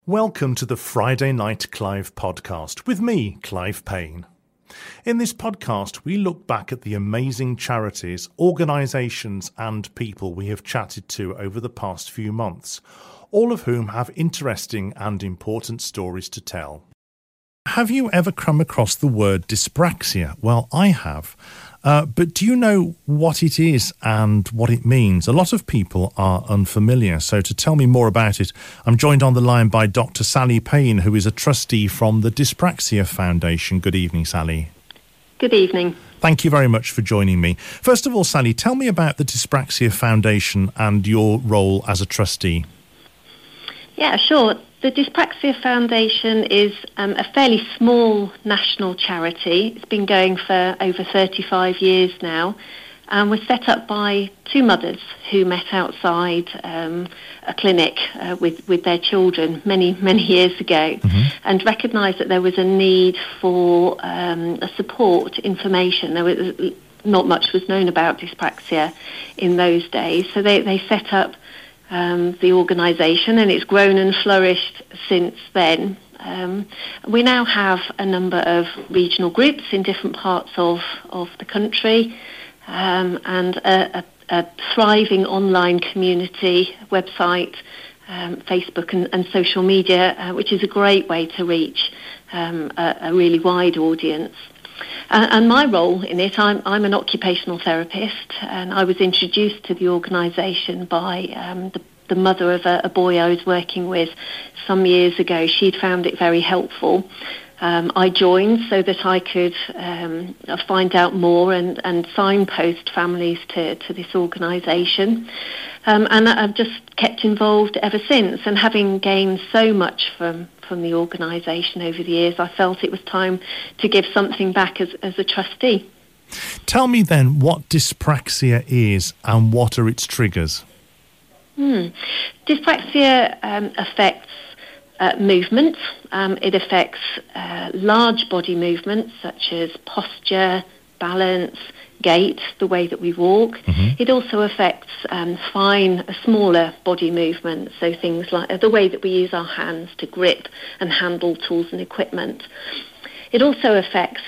Welcome to the Friday Night Clive podcast with me, Clive Payne. In this podcast, we look back at the amazing charities, organisations and people we have chatted to over the past few months, all of whom have interesting and important stories to tell. Have you ever come across the word dyspraxia? Well, I have. But do you know what it is and what it means? A lot of people are unfamiliar. So to tell me more about it, I'm joined on the line by Dr. Sally Payne, who is a trustee from the Dyspraxia Foundation. Good evening, Sally. Good evening. Thank you very much for joining me. First of all, Sally, tell me about the Dyspraxia Foundation and your role as a trustee. Yeah, sure. The Dyspraxia Foundation is a fairly small national charity. It's been going for over 35 years now and was set up by two mothers who met outside a clinic with their children many years ago and recognised that there was a need for a support information. There was not much was known about dyspraxia in those days, so they set up the organisation, and it's grown and flourished since then. We now have a number of regional groups in different parts of the country, and a thriving online community website, Facebook and social media, which is a great way to reach a really wide audience. And my role in it, I'm an occupational therapist, and I was introduced to the organisation by the mother of a boy I was working with some years ago. She'd found it very helpful. I joined so that I could find out more and signpost families to this organisation. And I've just kept involved ever since, and having gained so much from the organisation over the years, I felt it was time to give something back as a trustee. Tell me then what dyspraxia is and what are its triggers? Dyspraxia affects movement. It affects large body movements such as posture, balance, gait, the way that we walk. It also affects fine, smaller body movements, so things like the way that we use our hands to grip and handle tools and equipment. It also affects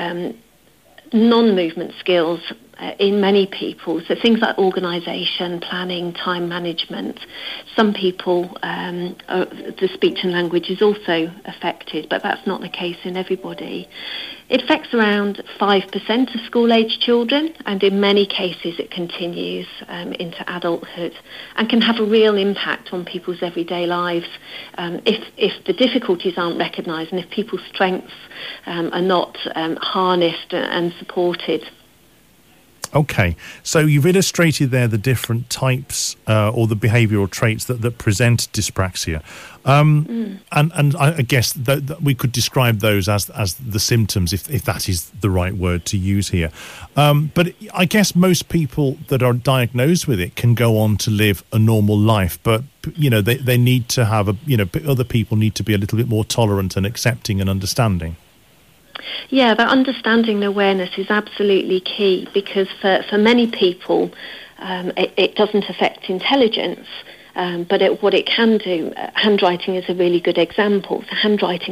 non-movement skills in many people, so things like organisation, planning, time management. Some people, the speech and language is also affected, but that's not the case in everybody. It affects around 5% of school-age children, and in many cases it continues into adulthood and can have a real impact on people's everyday lives if the difficulties aren't recognised and if people's strengths are not harnessed and supported. Okay, so you've illustrated there the different types or the behavioural traits that present dyspraxia. And I guess that we could describe those as the symptoms, if that is the right word to use here. But I guess most people that are diagnosed with it can go on to live a normal life, but they need to have other people need to be a little bit more tolerant and accepting and understanding. Yeah, that understanding and awareness is absolutely key, because for many people it doesn't affect intelligence, but what it can do, handwriting is a really good example. So handwriting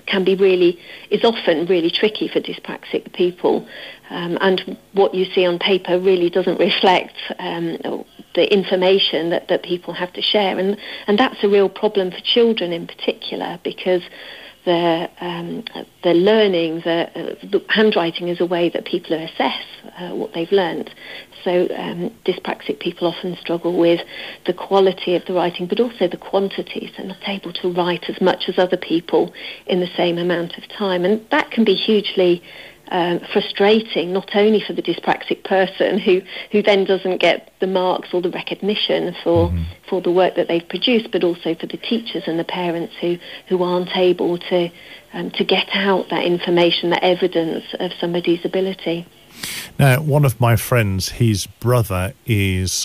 is often really tricky for dyspraxic people, and what you see on paper really doesn't reflect the information that people have to share, and that's a real problem for children in particular, because the learning, the handwriting is a way that people assess what they've learned. So dyspraxic people often struggle with the quality of the writing, but also the quantity, so not able to write as much as other people in the same amount of time. And that can be hugely frustrating, not only for the dyspraxic person who then doesn't get the marks or the recognition for the work that they've produced, but also for the teachers and the parents who aren't able to get out that information, that evidence of somebody's ability. Now, one of my friends, his brother is,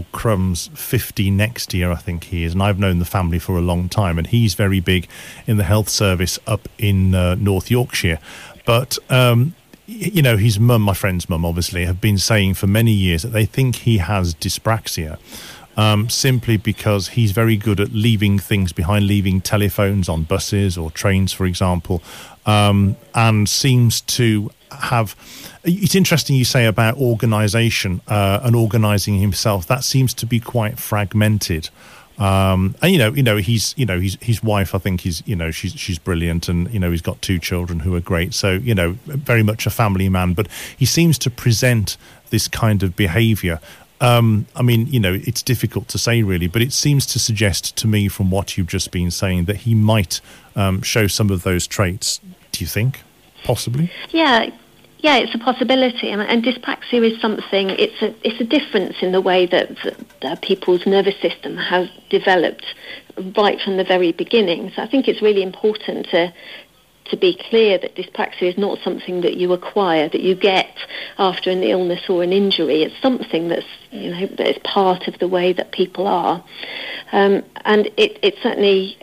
50 next year, I think he is, and I've known the family for a long time, and he's very big in the health service up in North Yorkshire. But, his mum, my friend's mum, obviously, have been saying for many years that they think he has dyspraxia. simply because he's very good at leaving things behind, leaving telephones on buses or trains, for example, and seems to have... It's interesting you say about organisation and organising himself. That seems to be quite fragmented. And his wife, I think, she's brilliant, and he's got 2 children who are great. So very much a family man, but he seems to present this kind of behaviour. It's difficult to say really, but it seems to suggest to me from what you've just been saying that he might show some of those traits. Do you think possibly? Yeah, it's a possibility, and dyspraxia is something. It's a difference in the way that people's nervous system has developed right from the very beginning. So I think it's really important to be clear that dyspraxia is not something that you acquire, that you get after an illness or an injury. It's something that's that is part of the way that people are, and it certainly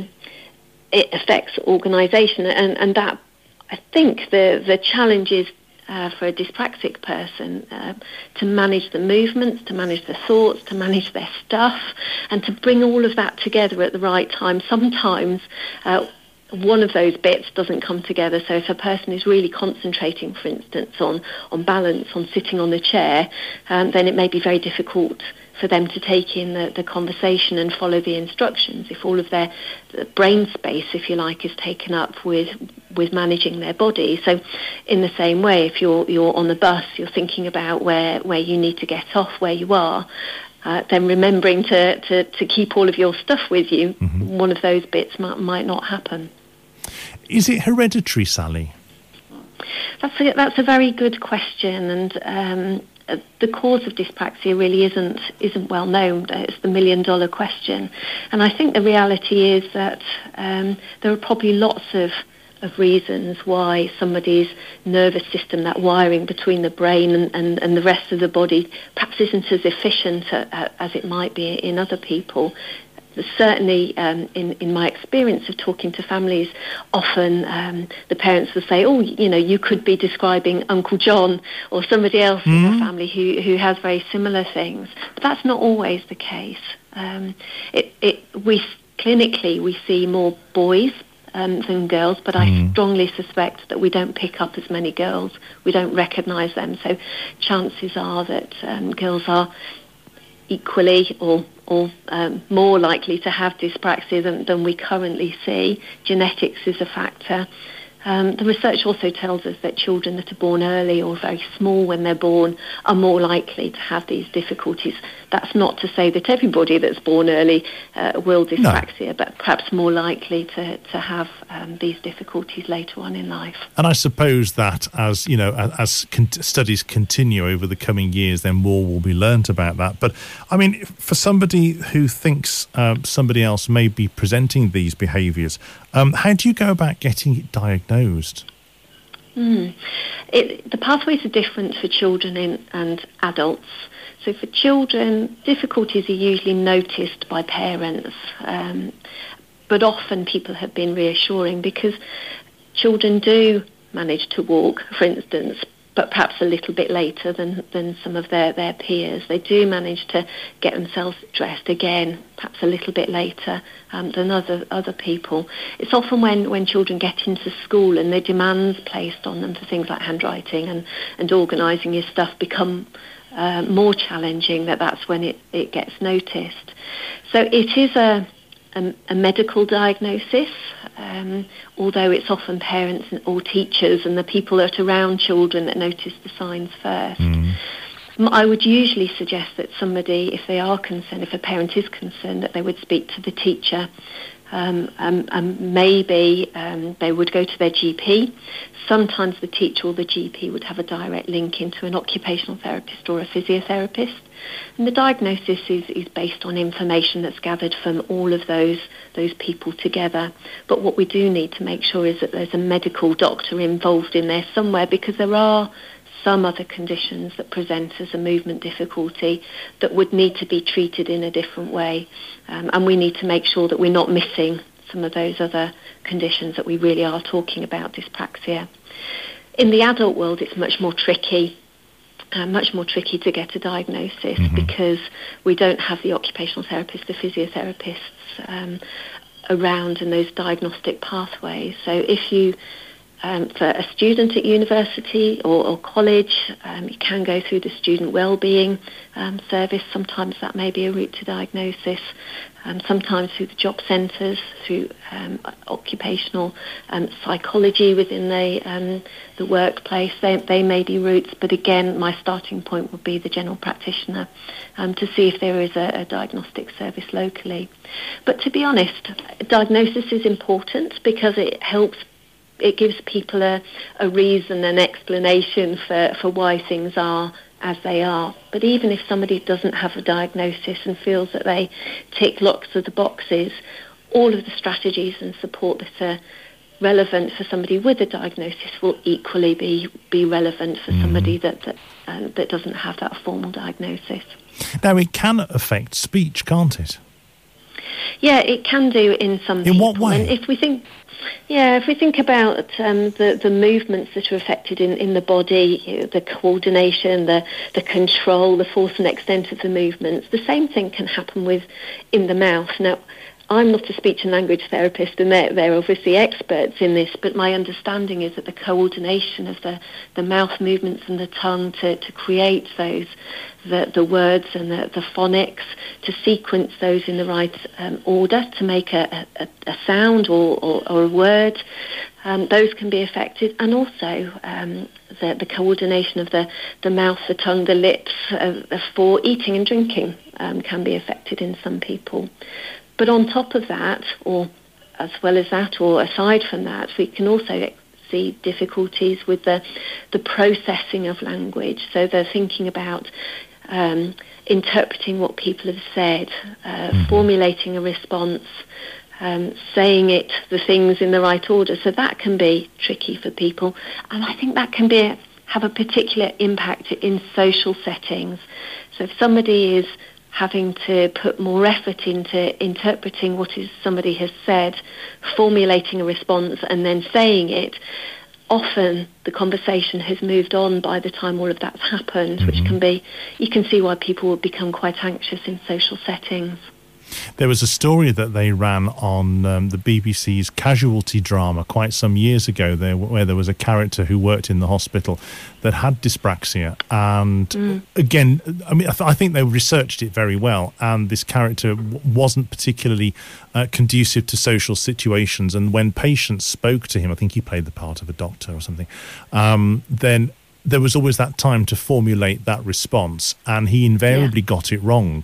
it affects organisation, and that. I think the challenge is for a dyspraxic person to manage the movements, to manage the thoughts, to manage their stuff, and to bring all of that together at the right time. Sometimes one of those bits doesn't come together. So if a person is really concentrating, for instance, on balance, on sitting on the chair, then it may be very difficult for them to take in the conversation and follow the instructions if all of their brain space, if you like, is taken up with managing their body. So in the same way, if you're on the bus, you're thinking about where you need to get off, where you are, then remembering to keep all of your stuff with you, one of those bits might not happen. Is it hereditary, Sally? That's a very good question, and the cause of dyspraxia really isn't well known. It's the $1 million question, and I think the reality is that there are probably lots of reasons why somebody's nervous system, that wiring between the brain and the rest of the body, perhaps isn't as efficient as it might be in other people. Certainly, in my experience of talking to families, often the parents will say, "Oh, you could be describing Uncle John or somebody else in the family who has very similar things." But that's not always the case. Clinically we see more boys than girls, but I strongly suspect that we don't pick up as many girls. We don't recognise them, so chances are that girls are equally or more likely to have dyspraxia than we currently see. Genetics is a factor. The research also tells us that children that are born early or very small when they're born are more likely to have these difficulties. That's not to say that everybody that's born early will dyspraxia, but perhaps more likely to have these difficulties later on in life. And I suppose that as studies continue over the coming years, then more will be learnt about that. But I mean, for somebody who thinks somebody else may be presenting these behaviours, how do you go about getting it diagnosed? The pathways are different for children and adults. So for children, difficulties are usually noticed by parents, but often people have been reassuring because children do manage to walk, for instance, but perhaps a little bit later than some of their peers. They do manage to get themselves dressed again, perhaps a little bit later than other people. It's often when children get into school and the demands placed on them for things like handwriting and organising your stuff become more challenging, that's when it gets noticed. So it is a medical diagnosis, although it's often parents or teachers and the people that are around children that notice the signs first. I would usually suggest that somebody, if they are concerned, if a parent is concerned, that they would speak to the teacher. Maybe they would go to their GP. Sometimes the teacher or the GP would have a direct link into an occupational therapist or a physiotherapist. And the diagnosis is based on information that's gathered from all of those people together. But what we do need to make sure is that there's a medical doctor involved in there somewhere, because there are some other conditions that present as a movement difficulty that would need to be treated in a different way. And we need to make sure that we're not missing some of those other conditions that we really are talking about dyspraxia. In the adult world, it's much more tricky. much more tricky to get a diagnosis because we don't have the occupational therapists, the physiotherapists around and those diagnostic pathways. So if you, for a student at university or college, you can go through the student wellbeing service. Sometimes that may be a route to diagnosis. Sometimes through the job centres, through occupational psychology within the workplace, they may be routes. But again, my starting point would be the general practitioner to see if there is a diagnostic service locally. But to be honest, diagnosis is important because it helps. It gives people a reason, an explanation for why things are as they are. But even if somebody doesn't have a diagnosis and feels that they tick lots of the boxes, all of the strategies and support that are relevant for somebody with a diagnosis will equally be relevant for somebody that doesn't have that formal diagnosis. Now, it can affect speech, can't it? Yeah, it can do in some people. In what way? And if we think about the movements that are affected in the body, the coordination, the control, the force and extent of the movements, the same thing can happen in the mouth. Now, I'm not a speech and language therapist, and they're obviously experts in this, but my understanding is that the coordination of the mouth movements and the tongue to create those, the words and the phonics, to sequence those in the right order to make a sound or a word, those can be affected. And also the coordination of the mouth, the tongue, the lips for eating and drinking can be affected in some people. But on top of that, or as well as that, or aside from that, we can also see difficulties with the processing of language. So they're thinking about interpreting what people have said, formulating a response, saying the things in the right order. So that can be tricky for people. And I think that can have a particular impact in social settings. So if somebody is having to put more effort into interpreting what somebody has said, formulating a response and then saying it, often the conversation has moved on by the time all of that's happened, which you can see why people will become quite anxious in social settings. There was a story that they ran on the BBC's Casualty drama quite some years ago where there was a character who worked in the hospital that had dyspraxia. And again, I mean, I think they researched it very well. And this character wasn't particularly conducive to social situations. And when patients spoke to him, I think he played the part of a doctor or something, then there was always that time to formulate that response. And he invariably got it wrong.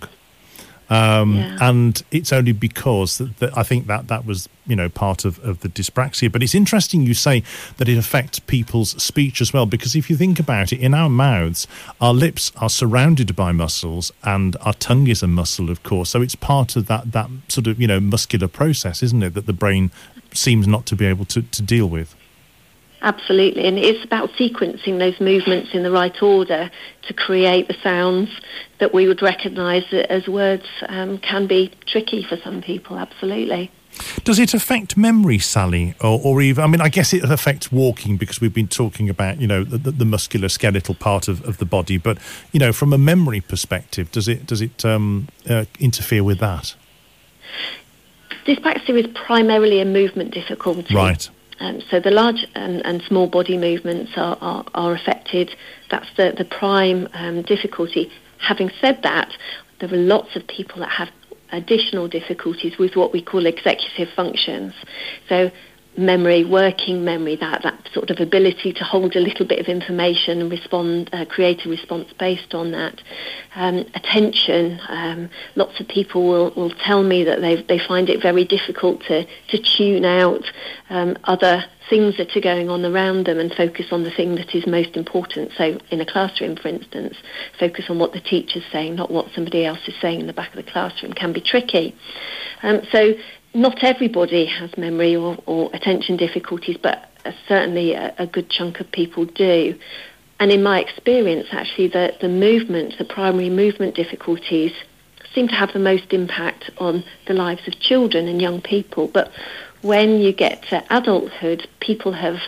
And it's only because that I think that was, part of the dyspraxia. But it's interesting you say that it affects people's speech as well, because if you think about it, in our mouths, our lips are surrounded by muscles and our tongue is a muscle, of course. So it's part of that sort of, muscular process, isn't it, that the brain seems not to be able to deal with. Absolutely, and it's about sequencing those movements in the right order to create the sounds that we would recognise as words. Can be tricky for some people, absolutely. Does it affect memory, Sally, or even? I mean, I guess it affects walking because we've been talking about the muscular skeletal part of the body, but from a memory perspective, does it interfere with that? Dyspraxia is primarily a movement difficulty. Right. So the large and small body movements are affected. That's the prime difficulty. Having said that, there are lots of people that have additional difficulties with what we call executive functions. So memory, working memory, that sort of ability to hold a little bit of information and respond, create a response based on that. Attention, lots of people will tell me that they find it very difficult to tune out other things that are going on around them and focus on the thing that is most important. So in a classroom, for instance, focus on what the teacher's saying, not what somebody else is saying in the back of the classroom, can be tricky. So not everybody has memory or attention difficulties, but certainly a good chunk of people do. And in my experience, actually, the primary movement difficulties seem to have the most impact on the lives of children and young people. But when you get to adulthood, people have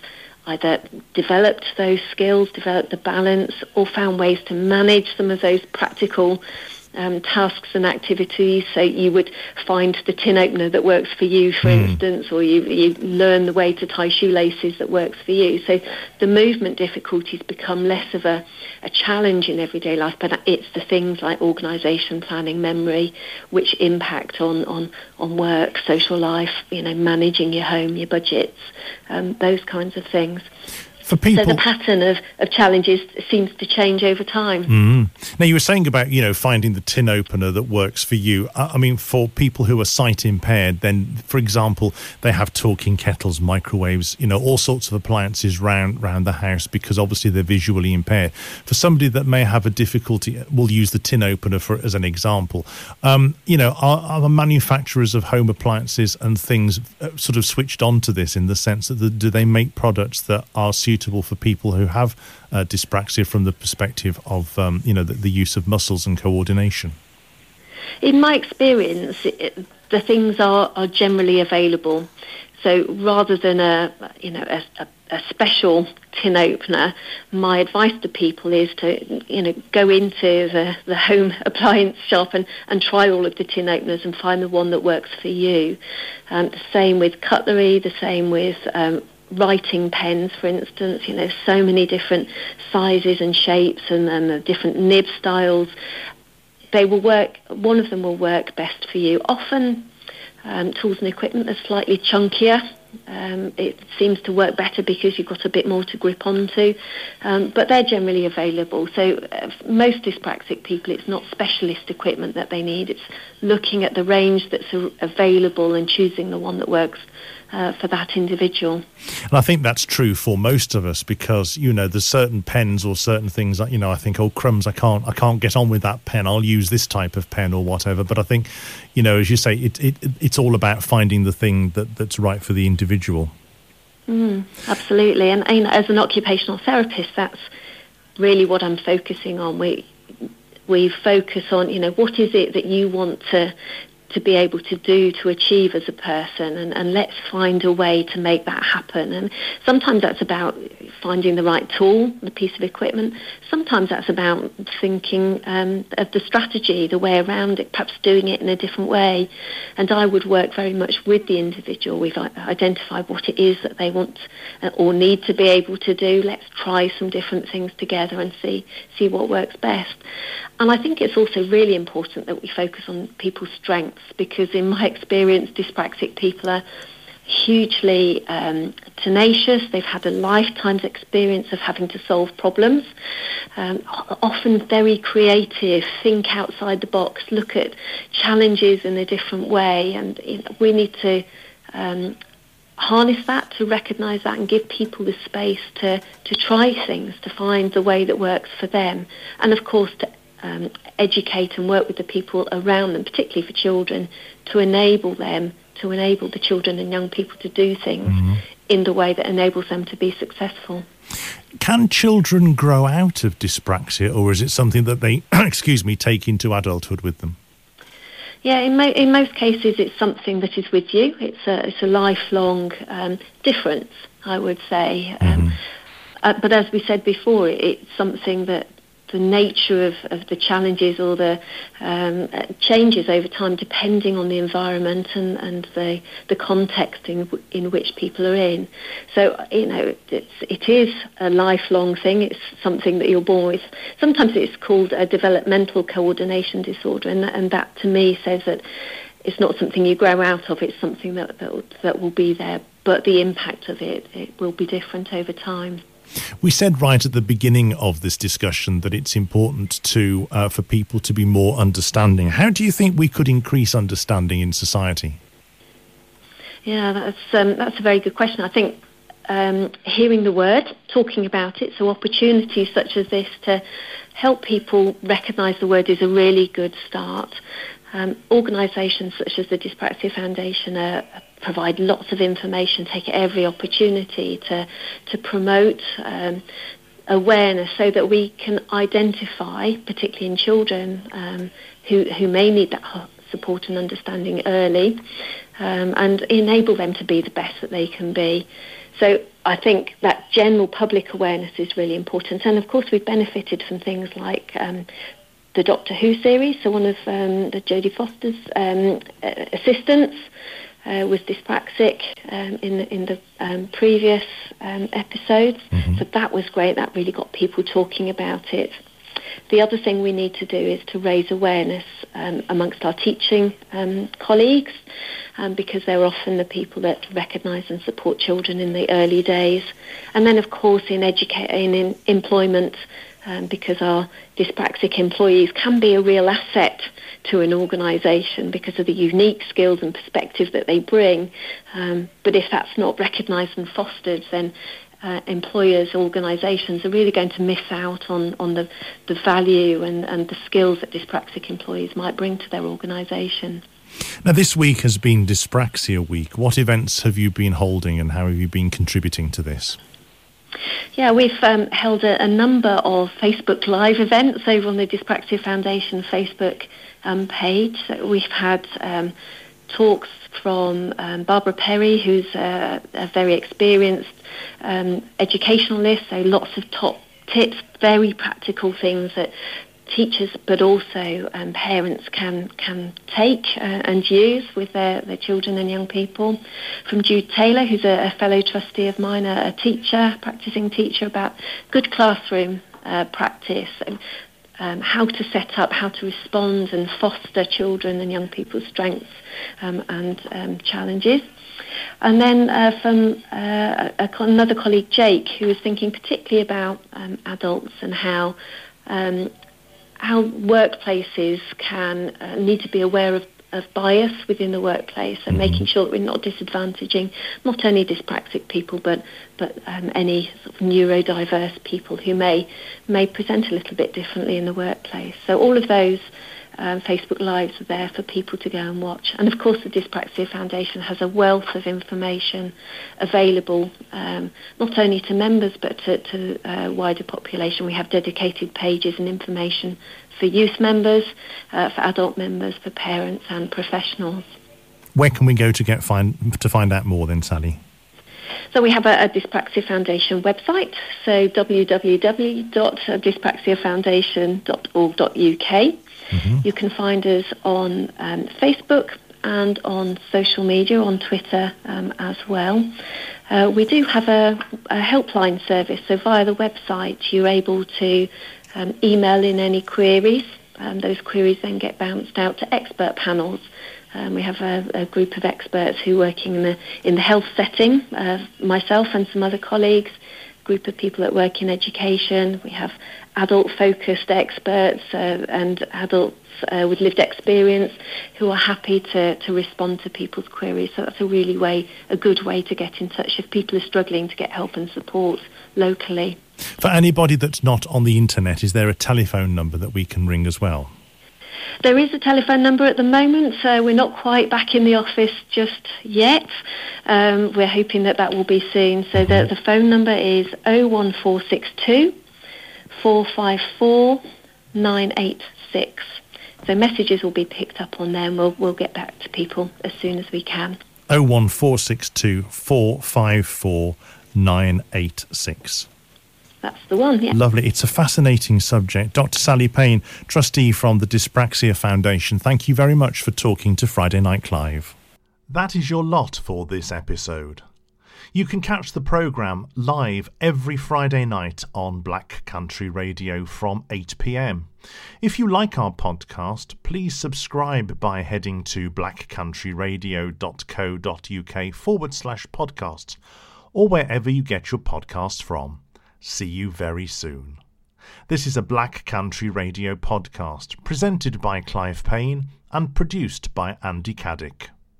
either developed those skills, developed the balance, or found ways to manage some of those practical tasks and activities. So you would find the tin opener that works for you, for instance, or you learn the way to tie shoelaces that works for you. So the movement difficulties become less of a challenge in everyday life, but it's the things like organisation, planning, memory, which impact on work, social life, managing your home, your budgets, those kinds of things. For people, so the pattern of challenges seems to change over time. Now, you were saying about, finding the tin opener that works for you. I mean, for people who are sight impaired, then, for example, they have talking kettles, microwaves, all sorts of appliances round the house because obviously they're visually impaired. For somebody that may have a difficulty, we'll use the tin opener as an example. Are the manufacturers of home appliances and things sort of switched on to this in the sense that do they make products that are suitable for people who have dyspraxia from the perspective of the use of muscles and coordination? In my experience, the things are generally available. So rather than a special tin opener, my advice to people is to go into the home appliance shop and try all of the tin openers and find the one that works for you. The same with cutlery, the same with writing pens, for instance. So many different sizes and shapes and the different nib styles. They will work. One of them will work best for you. Often tools and equipment are slightly chunkier. It seems to work better because you've got a bit more to grip onto, but they're generally available. So most dyspraxic people, it's not specialist equipment that they need. It's looking at the range that's available and choosing the one that works for that individual. And I think that's true for most of us because, there's certain pens or certain things that, I think, oh, crumbs, I can't get on with that pen. I'll use this type of pen or whatever. But I think, as you say, it's all about finding the thing that's right for the individual. Absolutely. And as an occupational therapist, that's really what I'm focusing on. We focus on, what is it that you want to be able to do, to achieve as a person, and let's find a way to make that happen. And sometimes that's about finding the right tool, the piece of equipment. Sometimes that's about thinking of the strategy, the way around it, perhaps doing it in a different way. And I would work very much with the individual. We've identified what it is that they want or need to be able to do. Let's try some different things together and see what works best. And I think it's also really important that we focus on people's strengths, because in my experience, dyspraxic people are hugely tenacious. They've had a lifetime's experience of having to solve problems, often very creative, think outside the box, look at challenges in a different way. And we need to harness that, to recognise that, and give people the space to try things, to find the way that works for them. And of course, to educate and work with the people around them, particularly for children, to enable the children and young people to do things in the way that enables them to be successful. Can children grow out of dyspraxia, or is it something that they, take into adulthood with them? Yeah, in most cases, it's something that is with you. It's a lifelong difference, I would say. But as we said before, it's something that the nature of the challenges or the changes over time, depending on the environment and the context in which people are in. So, it is a lifelong thing. It's something that you're born with. Sometimes it's called a developmental coordination disorder, and that to me says that it's not something you grow out of. It's something that will be there, but the impact of it will be different over time. We said right at the beginning of this discussion that it's important for people to be more understanding. How do you think we could increase understanding in society? Yeah, that's a very good question. I think hearing the word, talking about it, so opportunities such as this to help people recognise the word is a really good start. Organisations such as the Dyspraxia Foundation provide lots of information, take every opportunity to promote awareness so that we can identify, particularly in children, who may need that support and understanding early, and enable them to be the best that they can be. So I think that general public awareness is really important. And of course, we've benefited from things like the Doctor Who series. So one of the Jodie Foster's assistants was dyspraxic in the previous episodes. So that was great. That really got people talking about it. The other thing we need to do is to raise awareness amongst our teaching colleagues, because they're often the people that recognise and support children in the early days. And then, of course, in employment, because our dyspraxic employees can be a real asset to an organisation because of the unique skills and perspective that they bring. But if that's not recognised and fostered, then employers, organisations are really going to miss out on the value and the skills that dyspraxic employees might bring to their organisation. Now, this week has been Dyspraxia Week. What events have you been holding and how have you been contributing to this? Yeah, we've held a number of Facebook Live events over on the Dyspraxia Foundation Facebook page. So we've had talks from Barbara Perry, who's a very experienced educationalist, so lots of top tips, very practical things that teachers but also parents can take and use with their children and young people. From Jude Taylor, who's a fellow trustee of mine, a teacher, practising teacher, about good classroom practice, how to set up, how to respond and foster children and young people's strengths and challenges. And then from another colleague, Jake, who was thinking particularly about adults and how workplaces can need to be aware of bias within the workplace and making sure that we're not disadvantaging not only dyspraxic people but any sort of neurodiverse people who may present a little bit differently in the workplace. So all of those Facebook Lives are there for people to go and watch. And of course the Dyspraxia Foundation has a wealth of information available not only to members but to wider population. We have dedicated pages and information for youth members, for adult members, for parents and professionals. Where can we go to find out more then, Sally? So we have a Dyspraxia Foundation website, so www.dyspraxiafoundation.org.uk. You can find us on Facebook and on social media, on Twitter as well. We do have a helpline service, so via the website you're able to email in any queries. Those queries then get bounced out to expert panels. We have a group of experts who are working in the health setting, myself and some other colleagues, a group of people that work in education. We have adult-focused experts and adults with lived experience who are happy to respond to people's queries. So that's a good way to get in touch if people are struggling to get help and support locally. For anybody that's not on the internet, is there a telephone number that we can ring as well? There is a telephone number at the moment, so we're not quite back in the office just yet. We're hoping that will be soon. So the phone number is 01462 454 986. So messages will be picked up on there and we'll get back to people as soon as we can. 01462 454 986. That's the one, yeah. Lovely. It's a fascinating subject. Dr. Sally Payne, trustee from the Dyspraxia Foundation, thank you very much for talking to Friday Night Live. That is your lot for this episode. You can catch the programme live every Friday night on Black Country Radio from 8 p.m. If you like our podcast, please subscribe by heading to blackcountryradio.co.uk/podcasts or wherever you get your podcasts from. See you very soon. This is a Black Country Radio podcast presented by Clive Payne and produced by Andy Caddick.